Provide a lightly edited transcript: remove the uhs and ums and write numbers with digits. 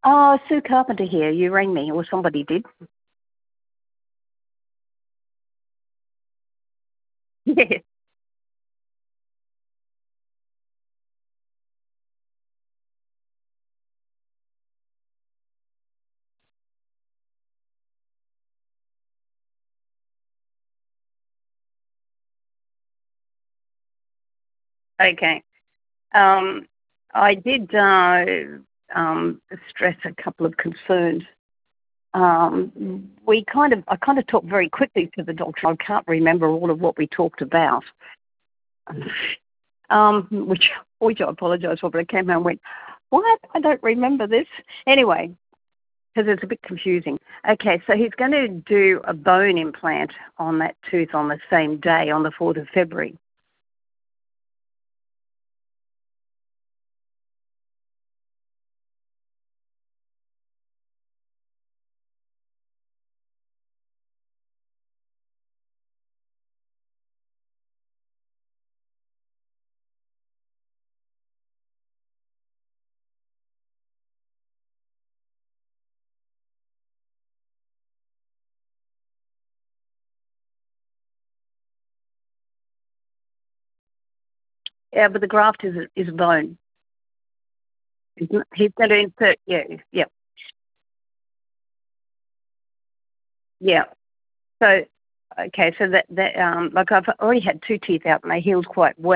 Oh, Sue Carpenter here. You rang me, or somebody did. Yes. Okay. Um, I did stress a couple of concerns. I kind of talked very quickly to the doctor. I can't remember all of what we talked about, which I apologise for, but I came out and went, what? I don't remember this. Anyway, because it's a bit confusing. Okay, so he's going to do a bone implant on that tooth on the same day, on the 4th of February. Yeah, but the graft is bone. He's going to insert, yeah, yeah. So, okay, so like I've already had two teeth out and they healed quite well.